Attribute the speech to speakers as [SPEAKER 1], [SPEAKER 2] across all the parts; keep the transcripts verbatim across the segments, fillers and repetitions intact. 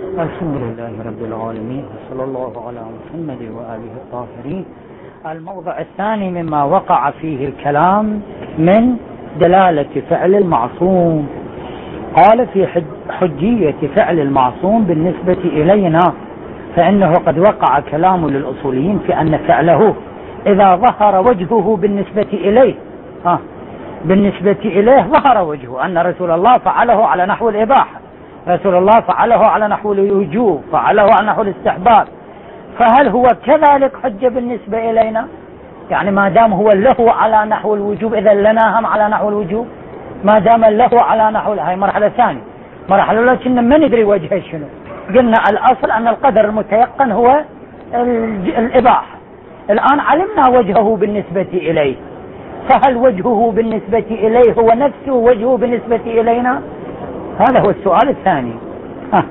[SPEAKER 1] الحمد لله رب العالمين، صلى الله على محمد وآله الطاهرين. الموضع الثاني مما وقع فيه الكلام من دلالة فعل المعصوم. قال في حجية فعل المعصوم بالنسبة إلينا، فإنه قد وقع كلام للأصوليين في أن فعله إذا ظهر وجهه بالنسبة إليه ها بالنسبة إليه ظهر وجهه، أن رسول الله فعله على نحو الإباحة، رسول الله فعله على نحو الوجوب، فعله على نحو الاستحباب، فهل هو كذلك حجة بالنسبة إلينا؟ يعني ما دام هو له على نحو الوجوب إذا لنا هم على نحو الوجوب، ما دام له على نحو. هاي مرحلة ثانية. مرحلة الأولى كنا ما ندري وجهه شنو، قلنا الأصل أن القدر المتيقن هو الإباحة، الآن علمنا وجهه بالنسبة إليه، فهل وجهه بالنسبة إليه هو نفسه وجهه بالنسبة إلينا؟ هذا هو السؤال الثاني. ها.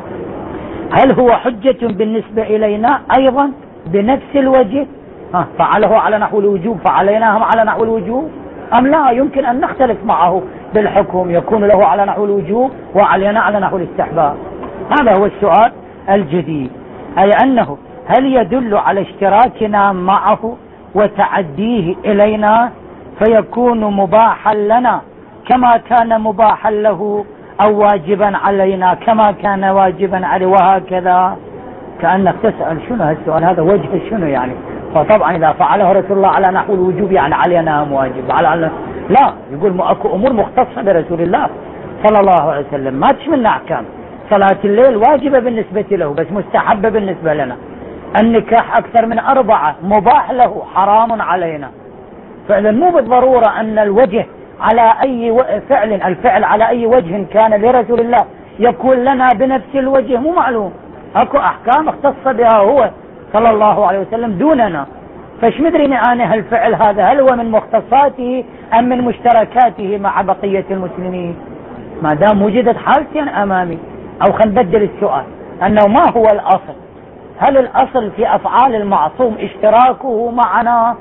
[SPEAKER 1] هل هو حجة بالنسبة إلينا أيضا بنفس الوجه؟ ها. فعله على نحو الوجوب فعليناهم على نحو الوجوب، أم لا يمكن أن نختلف معه بالحكم، يكون له على نحو الوجوب وعلينا على نحو الاستحباب؟ هذا هو السؤال الجديد، أي أنه هل يدل على اشتراكنا معه وتعديه إلينا فيكون مباحا لنا كما كان مباحا له، أو واجبا علينا كما كان واجبا عليه، وهكذا. كأنك تسأل شنو هالسؤال هذا، وجه شنو يعني؟ فطبعا إذا فعله رسول الله على نحو الوجوب يعني علينا واجب، على لا، يقول أكو أمور مختصة برسول الله صلى الله عليه وسلم ما تشملنا أحكام. صلاة الليل واجبة بالنسبة له بس مستحبة بالنسبة لنا، النكاح أكثر من أربعة مباح له حرام علينا. فعلا مو بالضرورة أن الوجه على أي فعل الفعل على أي وجه كان لرسول الله يكون لنا بنفس الوجه، مو معلوم. أكو أحكام اختص بها هو صلى الله عليه وسلم دوننا، فاش مدري أنا هالفعل هذا هل هو من مختصاته أم من مشتركاته مع بقية المسلمين؟ ما دام وجدت حالتين أمامي، أو خلينا نبدل السؤال أنه ما هو الأصل؟ هل الأصل في أفعال المعصوم اشتراكه معنا؟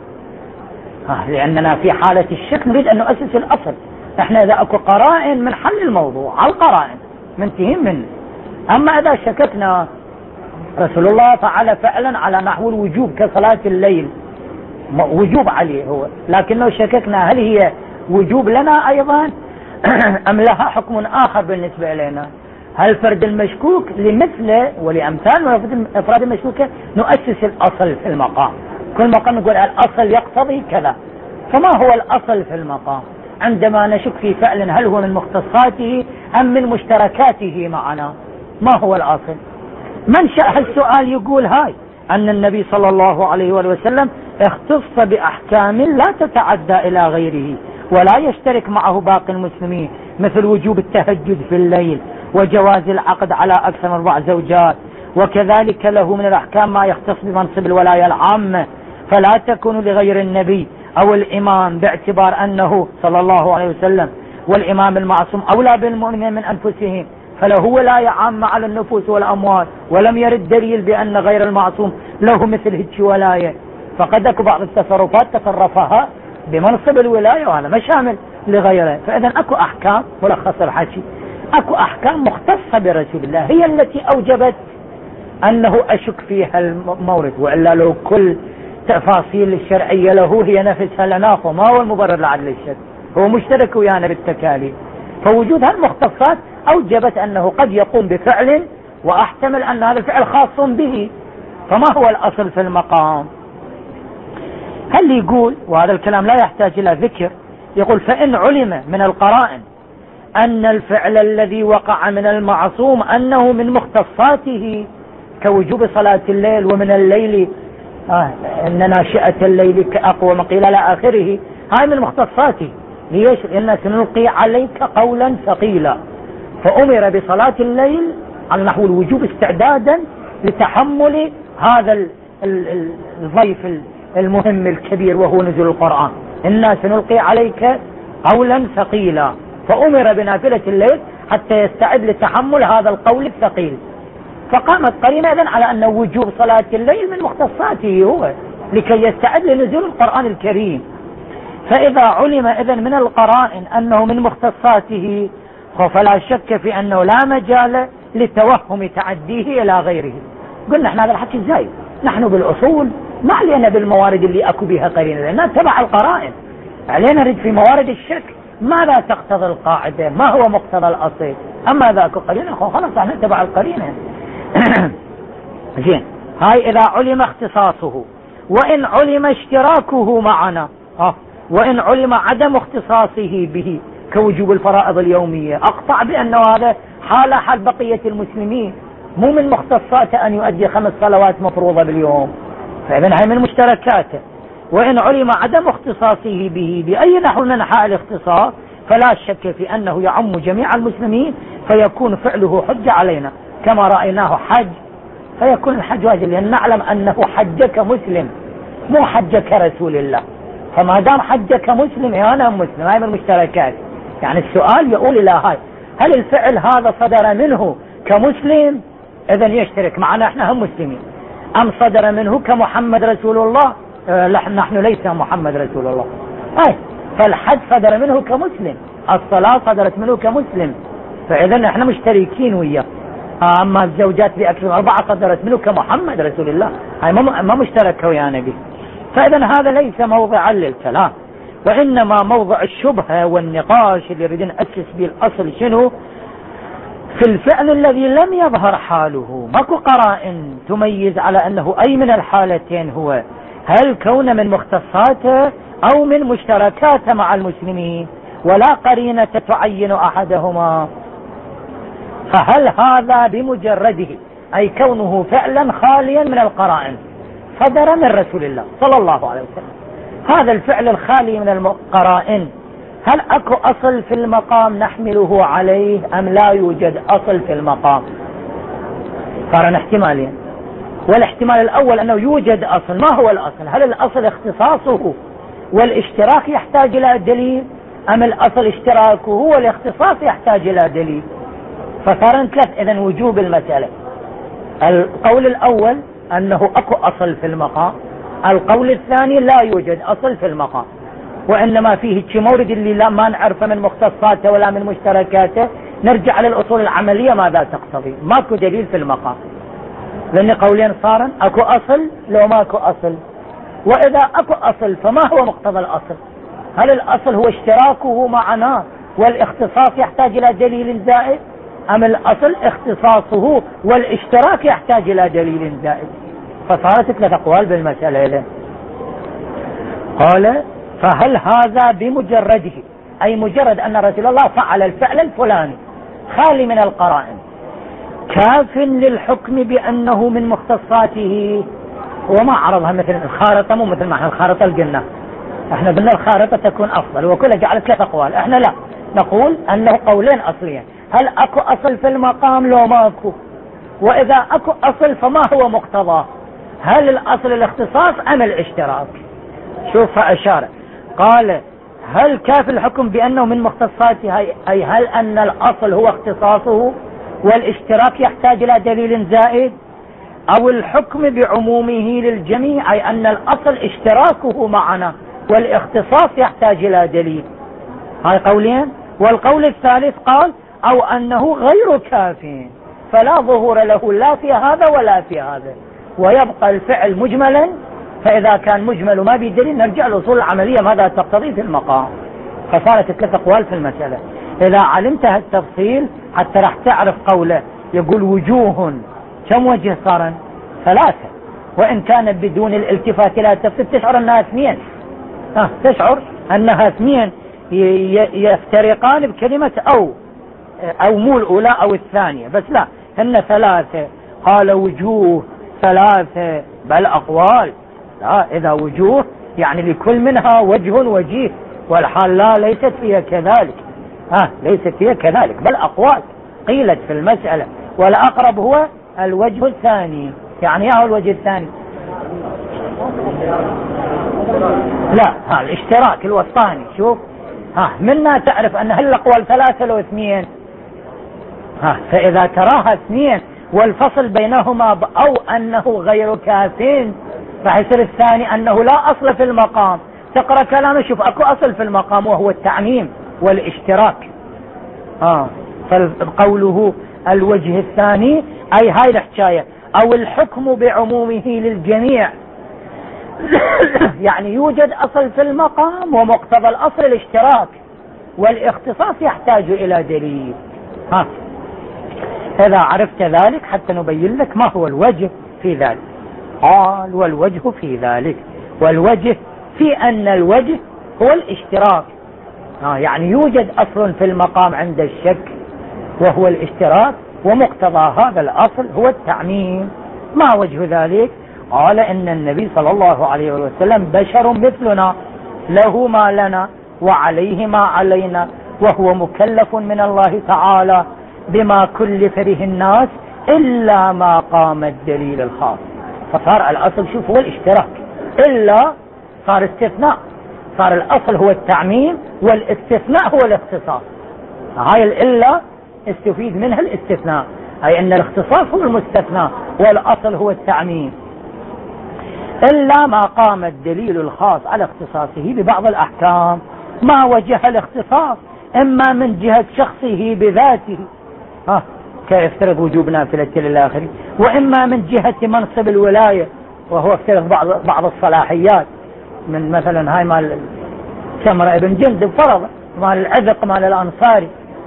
[SPEAKER 1] لأننا في حالة الشك نريد أن نؤسس الأصل. احنا إذا أكو قرائن من حل الموضوع على القرائن منتهين منه. أما إذا شككنا رسول الله فعل فعلا على نحو الوجوب كصلاة الليل، وجوب عليه هو، لكنه شككنا هل هي وجوب لنا أيضا أم لها حكم آخر بالنسبة إلينا؟ هل فرد المشكوك لمثله ولأمثال أفراد المشكوكة نؤسس الأصل في المقام، كل مقام نقول الأصل يقتضي كذا. فما هو الأصل في المقام عندما نشك في فعل هل هو من مختصاته أم من مشتركاته معنا؟ ما هو الأصل؟ منشأ السؤال يقول هاي أن النبي صلى الله عليه وسلم اختص بأحكام لا تتعدى إلى غيره ولا يشترك معه باقي المسلمين، مثل وجوب التهجد في الليل وجواز العقد على أكثر من أربع زوجات، وكذلك له من الأحكام ما يختص بمنصب الولاية العامة فلا تكون لغير النبي أو الإمام، باعتبار أنه صلى الله عليه وسلم والإمام المعصوم أولى بالمؤمنين من أنفسهم، فله ولاية عامة على النفوس والأموال، ولم يرد دليل بأن غير المعصوم له مثل هيك ولاية. فقد أكو بعض التصرفات تصرفها بمنصب الولاية وهذا ما شامل لغيره. فإذا أكو أحكام، ملخص الحكي، أكو أحكام مختصة برسول الله هي التي أوجبت أنه أشك فيها المورد، وإلا لو كل تفاصيل الشرعية له هي نفسها لنافه، ما هو المبرر لعدل الشك، هو مشترك ويانا بالتكاليف. فوجود هالمختصات أوجبت أنه قد يقوم بفعل وأحتمل أن هذا الفعل خاص به. فما هو الأصل في المقام؟ هل يقول، وهذا الكلام لا يحتاج إلى ذكر، يقول فإن علم من القرائن أن الفعل الذي وقع من المعصوم أنه من مختصاته كوجوب صلاة الليل ومن الليل آه إن ناشئة الليل كأقوى مقيل إلى آخره، هاي من مختصاته. ليش؟ لأن سنلقي عليك قولا ثقيلا، فأمر بصلاة الليل على نحو الوجوب استعدادا لتحمل هذا الضيف المهم الكبير وهو نزول القرآن. إنا سنلقي عليك قولا ثقيلا، فأمر بنافلة الليل حتى يستعد لتحمل هذا القول الثقيل. فقامت قرينة إذن على أن وجوب صلاة الليل من مختصاته هو لكي يستعد لنزول القرآن الكريم. فإذا علم إذن من القرائن أنه من مختصاته فلا شك في أنه لا مجال لتوهم تعديه إلى غيره. قلنا احنا هذا الحكي ازاي؟ نحن بالأصول ما علينا بالموارد اللي أكو بها قرينة، لأنها تبع القرائن. علينا نريد في موارد الشك ماذا تقتضي القاعدة، ما هو مقتضى الأصل. أما ذاك قرينة خلاص احنا تبع القرينة. زين، هاي إذا علم اختصاصه. وإن علم اشتراكه معنا، اه وإن علم عدم اختصاصه به كوجوب الفرائض اليومية، أقطع بأنه هذا حال حال بقية المسلمين، مو من مختصاته أن يؤدي خمس صلوات مفروضة باليوم، فإذا هاي من مشتركاته. وإن علم عدم اختصاصه به بأي نحو من أنحاء الاختصاص فلا شك في أنه يعم جميع المسلمين، فيكون فعله حجة علينا كما رأيناه حج، فيكون الحج واجب، لأن نعلم أنه حج كمسلم مو حج كرسول الله. فما دام حج كمسلم أنا مسلم، هاي من المشتركات. يعني السؤال يقول إلى هاي، هل الفعل هذا صدر منه كمسلم إذن يشترك معنا احنا هم مسلمين، أم صدر منه كمحمد رسول الله؟ اه نحن ليس محمد رسول الله. أي فالحج صدر منه كمسلم، الصلاة صدرت منه كمسلم، فإذن احنا مشتركين وياه. أما الزوجات بأكثر أربعة صدرت منه كمحمد رسول الله، هاي ما مشترك ويانا به. فإذن هذا ليس موضعا للكلام، وإنما موضع الشبهة والنقاش اللي يريدون نأسس به الأصل شنو؟ في الفعل الذي لم يظهر حاله، ماكو قرائن تميز على أنه أي من الحالتين هو، هل كون من مختصاته أو من مشتركاته مع المسلمين، ولا قرينة تعين أحدهما. فهل هذا بمجرده أي كونه فعلا خاليا من القرائن صدر من رسول الله صلى الله عليه وسلم، هذا الفعل الخالي من القرائن هل أكو أصل في المقام نحمله عليه أم لا يوجد أصل في المقام؟ صار احتمالين، والاحتمال الأول أنه يوجد أصل. ما هو الأصل؟ هل الأصل اختصاصه والاشتراك يحتاج إلى دليل، أم الأصل اشتراكه والاختصاص يحتاج إلى دليل؟ فصار ثلاث إذن وجوب المسألة. القول الأول أنه أكو أصل في المقام، القول الثاني لا يوجد أصل في المقام، وإنما فيه شي مورد اللي لا ما نعرفه من مختصاته ولا من مشتركاته، نرجع للأصول العملية ماذا تقتضي. ماكو دليل في المقام، لأن قولين صارا أكو أصل لو ماكو أصل. وإذا أكو أصل فما هو مقتضى الأصل؟ هل الأصل هو اشتراكه معنا والاختصاص يحتاج إلى دليل زائد، أم الأصل اختصاصه والاشتراك يحتاج إلى دليل زائد؟ فصارت ثلاث أقوال بالمسألة إذن. قال فهل هذا بمجرده أي مجرد أن رسول الله فعل الفعل الفلاني خالي من القرائن كاف للحكم بأنه من مختصاته؟ وما عرضها مثل الخارطة، مو مثل ما احنا الخارطة قلنا، احنا قلنا الخارطة تكون أفضل وكلها جعلت ثلاث أقوال، احنا لا نقول أنه قولين أصليين، هل أكو أصل في المقام لو ماكو، وإذا أكو أصل فما هو مقتضاه، هل الأصل الاختصاص أم الاشتراك؟ شوف أشار قال هل كاف الحكم بأنه من مختصاته أي هل أن الأصل هو اختصاصه والاشتراك يحتاج إلى دليل زائد، أو الحكم بعمومه للجميع أي أن الأصل اشتراكه معنا والاختصاص يحتاج إلى دليل. هاي قولين. والقول الثالث قال أو أنه غير كاف فلا ظهور له لا في هذا ولا في هذا، ويبقى الفعل مجملا، فإذا كان مجمل ما بدليل نرجع لأصول العملية ماذا تقتضي في المقام. فصارت ثلاث أقوال في المسألة. إذا علمت هالتفصيل حتى راح تعرف قوله يقول وجوه، كم وجه صارا؟ ثلاثة، وإن كان بدون الالتفات إلى التفصيل تشعر أنها اثنين، اه تشعر أنها اثنين يفترقان بكلمة أو أو مو الأولى أو الثانية، بس لا هن ثلاثة. قال وجوه ثلاثة بل أقوال، لا إذا وجوه يعني لكل منها وجه وجيه، والحال لا ليست فيها كذلك، ها ليست فيها كذلك بل أقوال قيلت في المسألة، والأقرب هو الوجه الثاني. يعني ايه الوجه الثاني؟ لا ها الاشتراك الوسطاني. شوف ها منا تعرف أن هل الأقوال ثلاثة لو اثنين، ها فإذا تراها اثنين والفصل بينهما أو أنه غير كافين راح يصير الثاني أنه لا أصل في المقام. تقرأ كلامه شوف أكو أصل في المقام وهو التعميم والاشتراك. آه فقوله الوجه الثاني أي هاي الحكاية أو الحكم بعمومه للجميع. يعني يوجد أصل في المقام ومقتضى الأصل الاشتراك، والاختصاص يحتاج إلى دليل. ها إذا عرفت ذلك حتى نبين لك ما هو الوجه في ذلك. قال والوجه في ذلك، والوجه في أن الوجه هو الاشتراك. ها يعني يوجد أصل في المقام عند الشك وهو الاشتراك، ومقتضى هذا الأصل هو التعميم. ما وجه ذلك؟ قال إن النبي صلى الله عليه وسلم بشر مثلنا، له ما لنا وعليه ما علينا، وهو مكلف من الله تعالى بما كلف به الناس إلا ما قام الدليل الخاص. فصار الأصل شوف هو الاشتراك، إلا صار استثناء، صار الأصل هو التعميم والاستثناء هو الاختصاص. هاي الإلا استفيد منها الاستثناء، أي أن الاختصاص هو المستثنى والأصل هو التعميم. إلا ما قام الدليل الخاص على اختصاصه ببعض الأحكام. ما وجه الاختصاص إما من جهة شخصه بذاته، ها كيفترض وجوب نافلة للآخر، وإما من جهة منصب الولاية، وهو افترض بعض بعض الصلاحيات، من مثلا هاي مال سمرة بن جندب فرض مال العذق مال الأنصاري.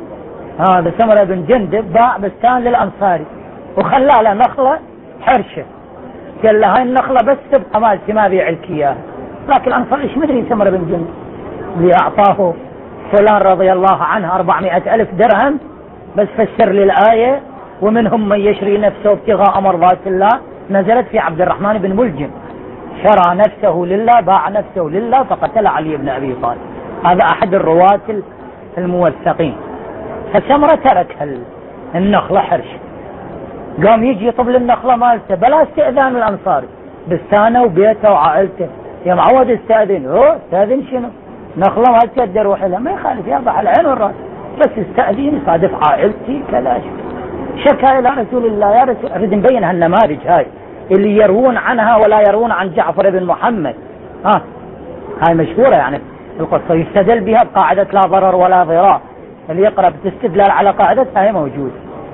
[SPEAKER 1] هذا سمرة بن جندب باع بستان للأنصاري وخلى له نخلة حرشة، قال له هاي النخلة بس تبقى مالتي ما بيع لك اياها. لكن الأنصار ايش مدري سمرة بن جندب اللي أعطاه فلان رضي الله عنه أربعمائة ألف درهم بس فسر لي الآية ومنهم من يشري نفسه ابتغاء مرضات الله، نزلت في عبد الرحمن بن ملجم شرى نفسه لله، باع نفسه لله فقتل علي بن أبي طالب. هذا أحد الرواة الموثقين. فسمرة ترك النخلة حرش، قام يجي يطبل النخلة مالته بلا استئذان الأنصاري، بستانه وبيته وعائلته. يا معود استأذن. هو استأذن شنو؟ نخلة ما تقدر روح لها، ما يخالف يربح العين والراس، بس استأذين يصادف عائلتي كذا. شكا إلى رسول الله يا رسول، أريد نبين هالنماذج هاي اللي يروون عنها ولا يروون عن جعفر بن محمد. ها هاي مشهورة يعني القصة، يستدل بها بقاعدة لا ضرر ولا ضرار، اللي يقرأ بتستدلال على قاعدتها هي موجود.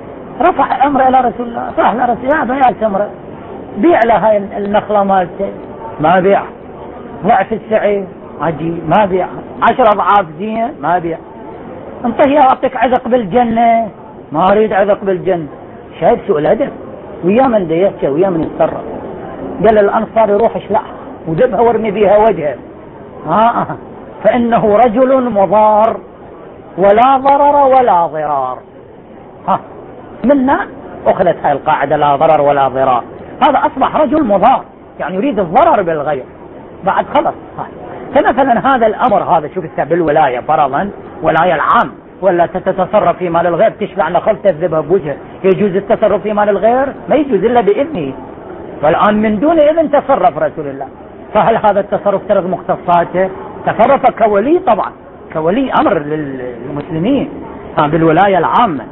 [SPEAKER 1] رفع أمر إلى رسول الله، راح لرسول الله يا سمرة بيع لها هاي النخلة مالته، ما بيع. ضعف السعي عجيب، ما بيع. عشر أضعاف زين، ما بيع. انطيه أعطيك عذق بالجنة، ما أريد عذق بالجنة. شايف سوء الأدب ويا من ديتك ويا من يتصرف. قال الأنصار يروح اشلعها ودبها وارمي بيها وجهه. آه فإنه رجل مضار ولا ضرر ولا ضرار. ها منا أخذت هاي القاعدة لا ضرر ولا ضرار. هذا أصبح رجل مضار، يعني يريد الضرر بالغير بعد خلص. فمثلا هذا الأمر هذا شوف بالولاية فرضا ولاية العام، ولا تتصرف في مال الغير، تشلع نخل تذبها بوجهه، يجوز التصرف في مال الغير؟ ما يجوز إلا بإذنه. والآن من دون إذن تصرف رسول الله، فهل هذا التصرف ترك مختصاته؟ تصرف كولي طبعا، كولي أمر للمسلمين بالولاية العامة.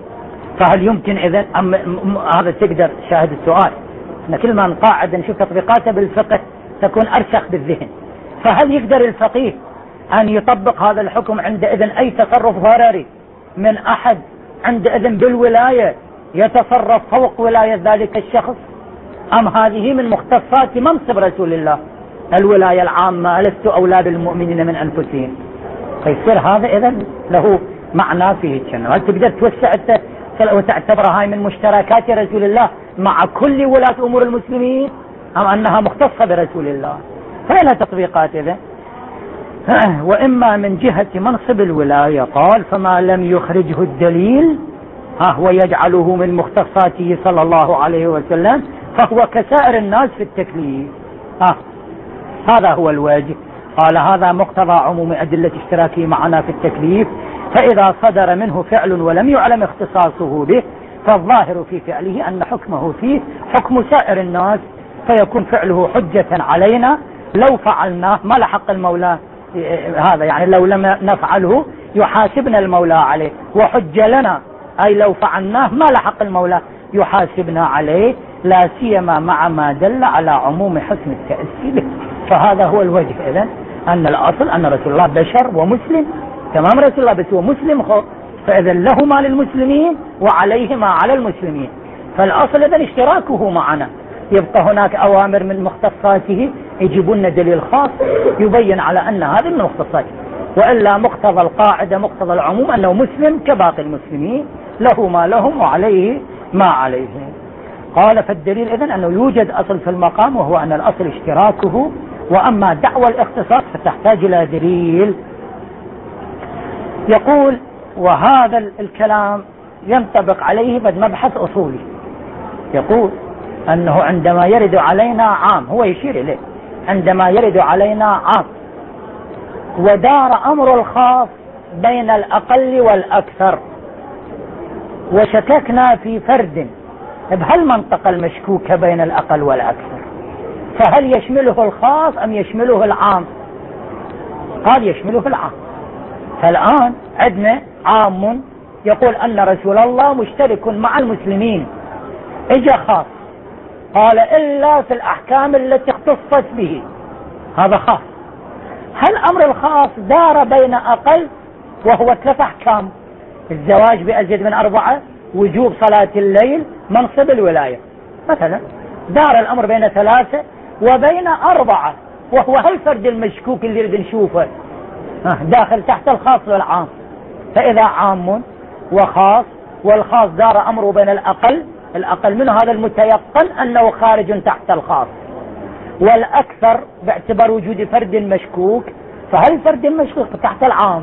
[SPEAKER 1] فهل يمكن إذن أم هذا تقدر شاهد السؤال، إن كل ما نقاعد نشوف تطبيقاته بالفقه تكون أرسخ بالذهن. فهل يقدر الفقيه أن يطبق هذا الحكم عند إذن أي تصرف ضرري من أحد عند إذن بالولاية يتصرف فوق ولاية ذلك الشخص، أم هذه من مختصات منصب رسول الله الولاية العامة؟ ألست أولى بالمؤمنين من أنفسهم؟ فيصير هذا إذن له معنى فيه الجنة. هل تقدر توسع وتعتبر هاي من مشتركات رسول الله مع كل ولاة أمور المسلمين، أم أنها مختصة برسول الله؟ فلا تطبيقات إذن. وإما من جهة منصب الولاية قال فما لم يخرجه الدليل ها ويجعله من مختصاته صلى الله عليه وسلم فهو كسائر الناس في التكليف. ها هذا هو الواجب. قال هذا مقتضى عموم أدلة اشتراكه معنا في التكليف، فإذا صدر منه فعل ولم يعلم اختصاصه به فالظاهر في فعله أن حكمه فيه حكم سائر الناس، فيكون فعله حجة علينا لو فعلناه ما لحق المولى هذا، يعني لو لم نفعله يحاسبنا المولى عليه، وحج لنا أي لو فعلناه ما لحق المولى يحاسبنا عليه، لا سيما مع ما دل على عموم حسن التأسي به. فهذا هو الوجه إذن، أن الأصل أن رسول الله بشر ومسلم، تمام رسول الله بس هو مسلم فإذا لهما للمسلمين وعليهما على المسلمين، فالأصل إذن اشتراكه معنا. يبقى هناك أوامر من مختصاته يجيب لنا دليل خاص يبين على أن هذه من مختصاته، وإلا مقتضى القاعدة مقتضى العموم أنه مسلم كباقي المسلمين، له ما لهم وعليه ما عليهم. قال فالدليل إذن أنه يوجد أصل في المقام وهو أن الأصل اشتراكه، وأما دعوى الاختصاص فتحتاج إلى دليل. يقول وهذا الكلام ينطبق عليه بد مبحث أصولي، يقول أنه عندما يرد علينا عام، هو يشير إليه عندما يرد علينا عام ودار أمر الخاص بين الأقل والأكثر وشككنا في فرد بهالمنطقة المشكوكة بين الأقل والأكثر، فهل يشمله الخاص أم يشمله العام؟ قال يشمله العام. فالآن عندنا عام يقول أن رسول الله مشترك مع المسلمين، اجا خاص قال إلا في الأحكام التي اختصت به، هذا خاص. هل أمر الخاص دار بين أقل وهو ثلاث أحكام: الزواج بأزيد من أربعة، وجوب صلاة الليل، منصب الولاية مثلا، دار الأمر بين ثلاثة وبين أربعة، وهو هالفرد المشكوك اللي نريد نشوفه داخل تحت الخاص والعام. فإذا عام وخاص، والخاص دار أمره بين الأقل، الأقل منه هذا المتيقن أنه خارج تحت الخاص، والأكثر باعتبار وجود فرد مشكوك، فهل الفرد المشكوك تحت العام.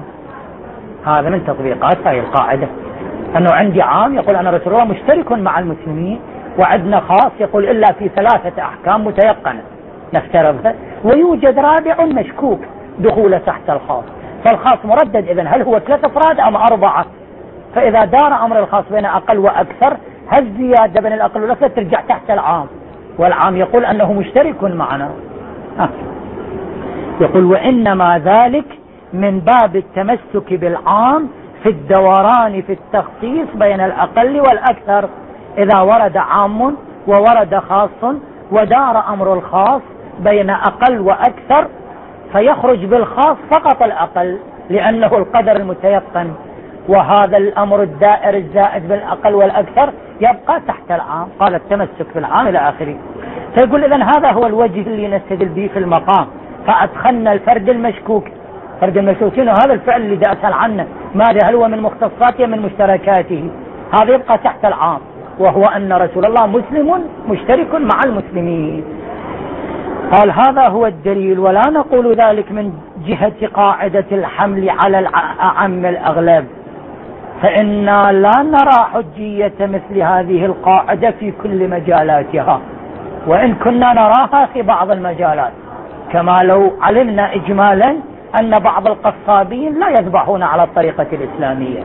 [SPEAKER 1] هذا من تطبيقات هذه القاعدة، أنه عندي عام يقول أن رسول الله مشترك مع المسلمين، وعندنا خاص يقول إلا في ثلاثة أحكام متيقنة نفترضها، ويوجد رابع مشكوك دخوله تحت الخاص، فالخاص مردد إذن هل هو ثلاثة أفراد أم أربعة؟ فإذا دار أمر الخاص بين أقل وأكثر، هالزيادة بين الأقل والأكثر ترجع تحت العام، والعام يقول أنه مشترك معنا. آه. يقول وإنما ذلك من باب التمسك بالعام في الدوران في التخصيص بين الأقل والأكثر. إذا ورد عام وورد خاص ودار أمر الخاص بين أقل وأكثر، فيخرج بالخاص فقط الأقل لأنه القدر المتيقن، وهذا الأمر الدائر الزائد بالأقل والأكثر يبقى تحت العام. قال التمسك بالعام إلى آخره. فيقول إذن هذا هو الوجه اللي نستدل به في المقام، فأدخلنا الفرد المشكوك. فرد المشكوك هذا الفعل اللي دا أسأل عنه، ماذا هل هو من مختصاته من مشتركاته، هذا يبقى تحت العام، وهو أن رسول الله مسلم مشترك مع المسلمين. قال هذا هو الدليل، ولا نقول ذلك من جهة قاعدة الحمل على الأعم الأغلب، فإنا لا نرى حجية مثل هذه القاعدة في كل مجالاتها، وإن كنا نراها في بعض المجالات، كما لو علمنا إجمالا أن بعض القصابين لا يذبحون على الطريقة الإسلامية،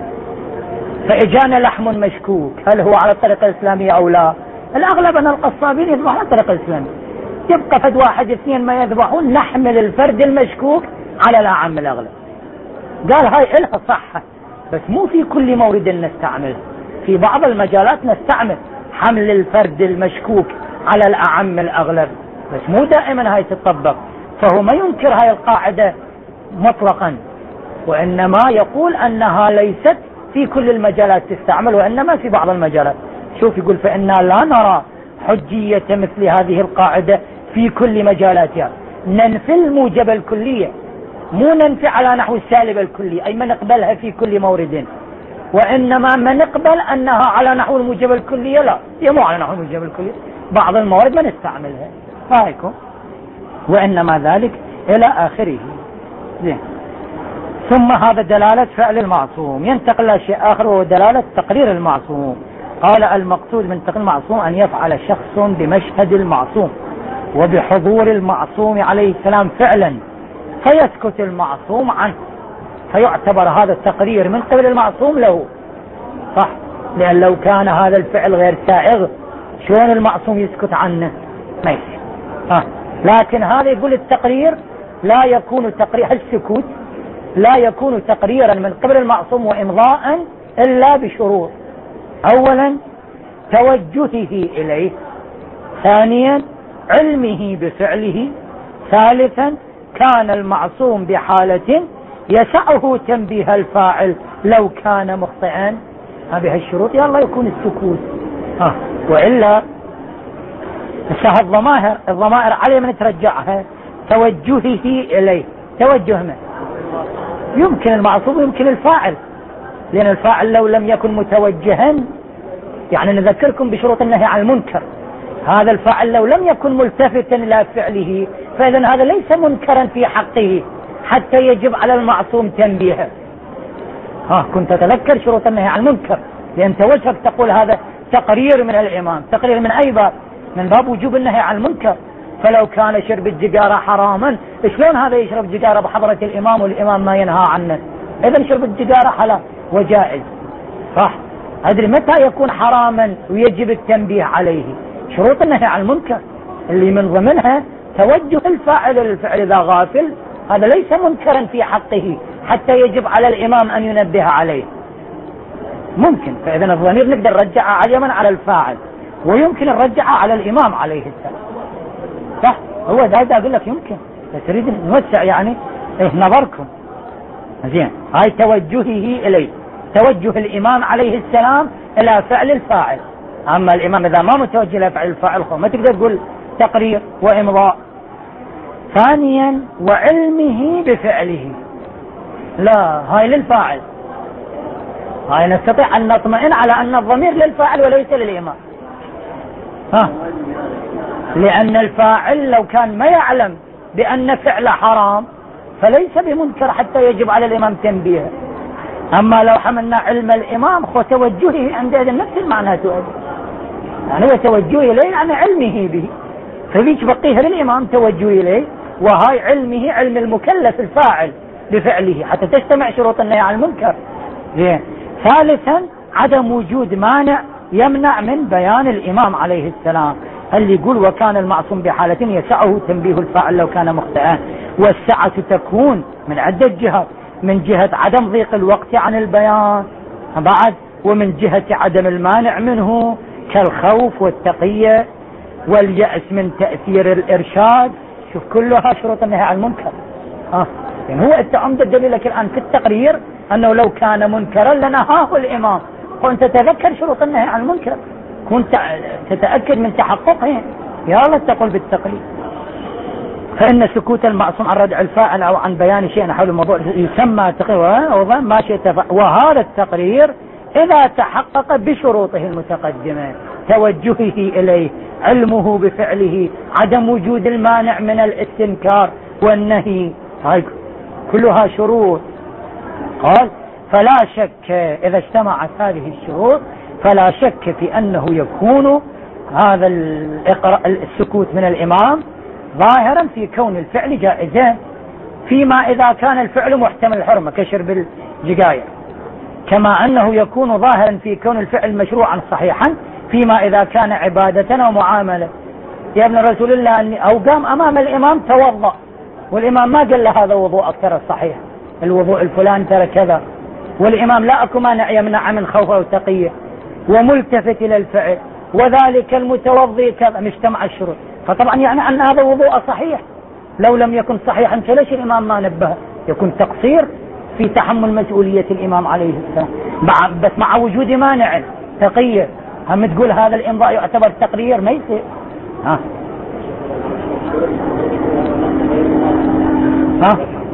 [SPEAKER 1] فإجانا لحم مشكوك هل هو على الطريقة الإسلامية أو لا؟ الأغلب أن القصابين يذبحون على الطريقة الإسلامية، يبقى فد واحد اثنين ما يذبحون، نحمل الفرد المشكوك على الأعم الأغلب. قال هاي إلها صحة، بس مو في كل مورد نستعملها، في بعض المجالات نستعمل حمل الفرد المشكوك على الأعم الأغلب، بس مو دائما هاي تطبق. فهو ما ينكر هاي القاعدة مطلقا، وإنما يقول أنها ليست في كل المجالات تستعمل، وإنما في بعض المجالات. شوف يقول فإنا لا نرى حجية مثل هذه القاعدة في كل مجالاتها، ننفي الموجب الكلية، مو ننفي على نحو السالب الكلي أي ما نقبلها في كل مورد، وإنما ما نقبل أنها على نحو الموجب الكلية، لا هي مو على نحو الموجب الكلية، بعض الموارد ما نستعملها. فهيكم وإنما ذلك إلى آخره. زين. ثم هذا دلالة فعل المعصوم. ينتقل إلى شيء آخر وهو دلالة تقرير المعصوم. قال المقصود من تقرير المعصوم أن يفعل شخص بمشهد المعصوم وبحضور المعصوم عليه السلام فعلا فيسكت المعصوم عنه، فيعتبر هذا التقرير من قبل المعصوم له، صح؟ لأن لو كان هذا الفعل غير سائغ شلون المعصوم يسكت عنه؟ ما يصير. آه. لكن هذا يقول التقرير لا يكون تقرير، السكوت لا يكون تقريرا من قبل المعصوم وإمضاء إلا بشروط: أولا توجهه إليه، ثانيا علمه بفعله، ثالثا كان المعصوم بحالة يسعه تنبيه الفاعل لو كان مخطئا هذه الشروط يلا يكون السكوت. ها وإلا الضمائر الضمائر عليه من ترجعها توجهه إليه. توجه من يمكن المعصوم ويمكن الفاعل، لأن الفاعل لو لم يكن متوجها يعني نذكركم بشروط النهي عن المنكر، هذا الفاعل لو لم يكن ملتفتا إلى فعله فإذا هذا ليس منكرا في حقه حتى يجب على المعصوم تنبيهه. ها كنت تذكر شروط النهي عن المنكر، لأن توجهك تقول هذا تقرير من الإمام. تقرير من أي باب؟ من باب وجوب النهي عن المنكر. فلو كان شرب السجارة حراما شلون هذا يشرب سجارة بحضرة الإمام والإمام ما ينهى عنه؟ إذن شرب السجارة حلال وجائز صح. أدري متى يكون حراما ويجب التنبيه عليه؟ شروط النهي عن المنكر اللي من ضمنها توجه الفاعل للفعل إذا غافل، هذا ليس منكرا في حقه حتى يجب على الإمام أن ينبه عليه. ممكن، فإذا الضمير نقدر نرجعها على على الفاعل ويمكن نرجعها على الإمام عليه السلام صح. هو ده أقول لك يمكن، تريد نوسع يعني إيه نظركم زين. هاي توجهه إليه، توجه الإمام عليه السلام إلى فعل الفاعل. أما الإمام إذا ما متوجه إلى فعل الفاعل ما تقدر تقول تقرير وإمضاء. ثانيا وعلمه بفعله، لا هاي للفاعل. هاي نستطيع أن نطمئن على أن الضمير للفاعل وليس للإمام. ها لأن الفاعل لو كان ما يعلم بأن فعل حرام فليس بمنكر حتى يجب على الإمام تنبيهه. أما لو حملنا علم الإمام خو توجهه عندئذ نفس المعنى تؤدي، يعني هو توجهه إليه يعني علمه به، فبيش بقيه للإمام توجهه إليه، وهاي علمه علم المكلف الفاعل بفعله حتى تجتمع شروط النهي عن المنكر. زين. ثالثا عدم وجود مانع يمنع من بيان الإمام عليه السلام، اللي يقول وكان المعصوم بحالة يسعه تنبيه الفاعل لو كان مخطئا. والسعة تكون من عدة جهات، من جهة عدم ضيق الوقت عن البيان بعد، ومن جهة عدم المانع منه كالخوف والتقية واليأس من تأثير الإرشاد. شوف كلها شروط النهي عن المنكر. آه. يعني هو انت عمد الدليل لك الآن في التقرير أنه لو كان منكرا لنهاه الإمام، وانت تذكر شروط النهي عن المنكر كنت تتأكد من تحققه يا الله تقول بالتقرير. فإن سكوت المعصوم عن ردع الفاعل أو عن بيان شيء حول الموضوع يسمى تقرير وظن ما شئت. وهذا التقرير إذا تحقق بشروطه المتقدمة، توجهه إليه، علمه بفعله، عدم وجود المانع من الاستنكار والنهي، هاي كلها شروط. قال فلا شك إذا اجتمعت هذه الشروط فلا شك في أنه يكون هذا السكوت من الإمام ظاهرا في كون الفعل جائزا، فيما إذا كان الفعل محتمل الحرمة كشرب السجاير، كما أنه يكون ظاهرا في كون الفعل مشروعا صحيحا فيما إذا كان عبادة أو معاملة. يا ابن رسول الله أني أو قام أمام الإمام توضأ والإمام ما قال له هذا وضوء أكثر الصحيح، الوضوء الفلان ترى كذا، والإمام لا أكو مانع يمنع من خوف أو تقية، وملتفت إلى الفعل، وذلك المتوضي كذا، مجتمع الشروط. فطبعا يعني أن هذا وضوء صحيح، لو لم يكن صحيحا فليش الإمام ما نبه؟ يكون تقصير في تحمل مسؤولية الإمام عليه السلام، بس مع وجود مانع تقية. هم تقول هذا الإمضاء يعتبر تقرير ما يصير. ها ها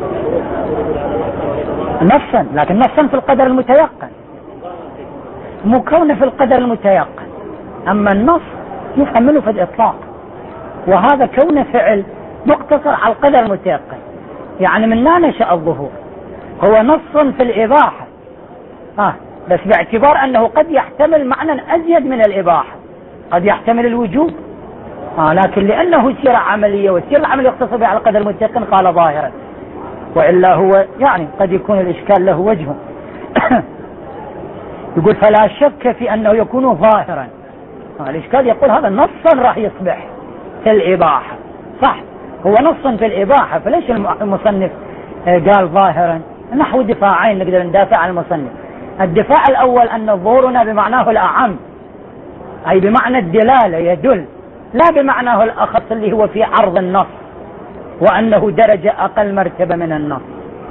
[SPEAKER 1] نفسا، لكن نفسا في القدر المتيقن، مكونة في القدر المتيقن. أما النص يحمله في الإطلاق، وهذا كونه فعل مقتصر على القدر المتيقن، يعني من لا نشأ الظهور، هو نص في الإباحة آه بس باعتبار أنه قد يحتمل معنى أزيد من الإباحة، قد يحتمل الوجوب آه لكن لأنه سيرة عملية، والسيرة العملية يقتصر على القدر المتيقن قال ظاهرا، وإلا هو يعني قد يكون الإشكال له وجه. يقول فلا شك في أنه يكون ظاهرا. آه الإشكال يقول هذا نصا راح يصبح في الإباحة، صح هو نص في الإباحة، فليش المصنف قال ظاهرا؟ نحو دفاعين نقدر ندافع عن المصنف. الدفاع الأول أن ظهورنا بمعناه الأعم، أي بمعنى الدلالة يدل، لا بمعناه الأخص اللي هو في عرض النص، وأنه درجة أقل مرتبة من النص.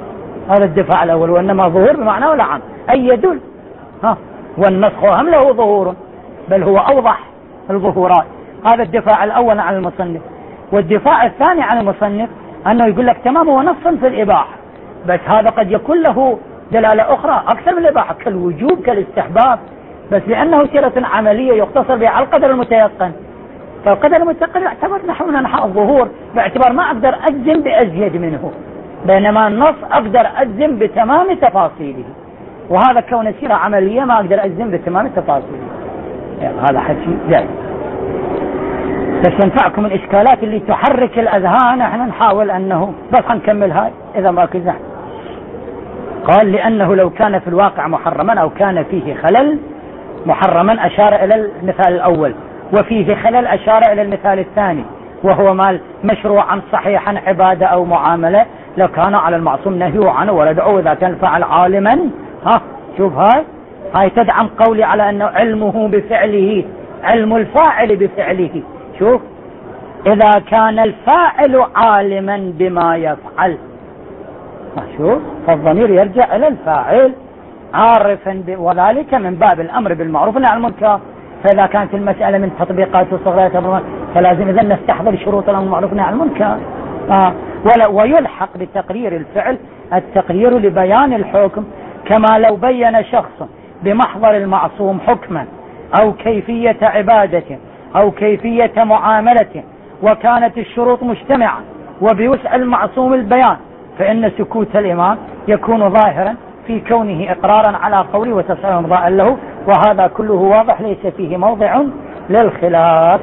[SPEAKER 1] هذا الدفاع الأول. وإنما ظهور بمعنى ولا عام أي يدل ها، والنسخ هم له ظهور بل هو أوضح الظهورات. هذا الدفاع الأول عن المصنف. والدفاع الثاني عن المصنف أنه يقول لك تمام هو نص في الإباحة، بس هذا قد يكون له دلالة أخرى أكثر من الإباحة كالوجوب كالاستحباب، بس لأنه سيرة عملية يقتصر بها على القدر المتيقن، فالقدر المتيقن يعتبر نحو من أنحاء الظهور باعتبار ما أقدر أجزم بأزيد منه، بينما النص أقدر أجزم بتمام تفاصيله، وهذا كون سيرة عملية ما أقدر أجزم بتمام تفاصيله. يعني هذا حكي جاي بس ينفعكم من الإشكالات اللي تحرك الأذهان. احنا نحاول أنه بس هنكمل هاي إذا ما كذا. قال لأنه لو كان في الواقع محرما أو كان فيه خلل، محرما أشار إلى المثال الأول، وفيه خلل أشار إلى المثال الثاني، وهو مال مشروعا صحيحا عبادة أو معاملة لكان على المعصوم نهيه عنه وردعه إذا كان فعل عالما. ها شوف هاي هاي تدعم قولي على أنه علمه بفعله، علم الفاعل بفعله. شوف إذا كان الفاعل عالما بما يفعل، شوف فالضمير يرجع إلى الفاعل عارفا، وذلك من باب الأمر بالمعروف والنهي عن المنكر. فإذا كانت المسألة من تطبيقات الصغيرة فلازم إذن نستحضر شروط الأمر بالمعروف والنهي عن المنكر. آه. ويلحق بتقرير الفعل التقرير لبيان الحكم، كما لو بين شخص بمحضر المعصوم حكما أو كيفية عبادة أو كيفية معاملة وكانت الشروط مجتمعة وبوسع المعصوم البيان، فإن سكوت الإمام يكون ظاهرا في كونه إقرارا على قوله وتصريحا مرضاء له، وهذا كله واضح ليس فيه موضع للخلاف.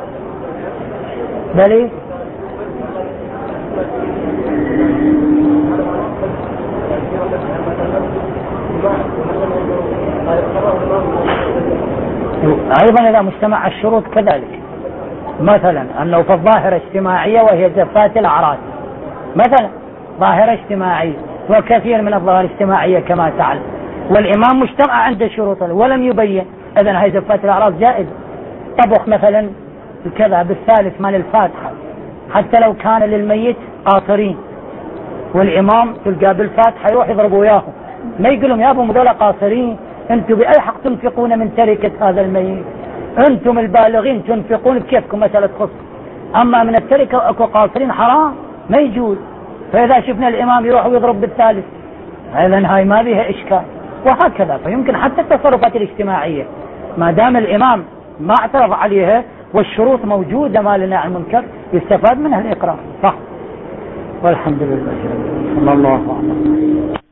[SPEAKER 1] بل أيضا إذا مجتمع الشروط كذلك، مثلا أنه في الظاهرة اجتماعية وهي زفات الأعراض، مثلا ظاهرة اجتماعية وكثير من الظواهر اجتماعية كما تعلم، والإمام مجتمع عنده شروط ولم يبين، إذن هاي زفات الأعراض جائز. طبخ مثلا كذا بالثالث مال الفاتحة حتى لو كان للميت قاصرين، والإمام تلقى بالفاتحة يروح يضرب وياهم، ما يقولهم يا أبو مذولا قاصرين، أنتم بأي حق تنفقون من تركة هذا الميت؟ أنتم البالغين تنفقون بكيفكم، مسألة خص، أما من التركة أكو قاصرين حرام ما يجوز. فإذا شفنا الإمام يروح ويضرب بالثالث إذن هاي ما بيها إشكال. وهكذا فيمكن حتى التصرفات الاجتماعية ما دام الإمام ما اعترض عليها والشروط موجودة ما لنا عن المنكر يستفاد منها الإقرار. صح والحمد لله صلى الله عليه وسلم.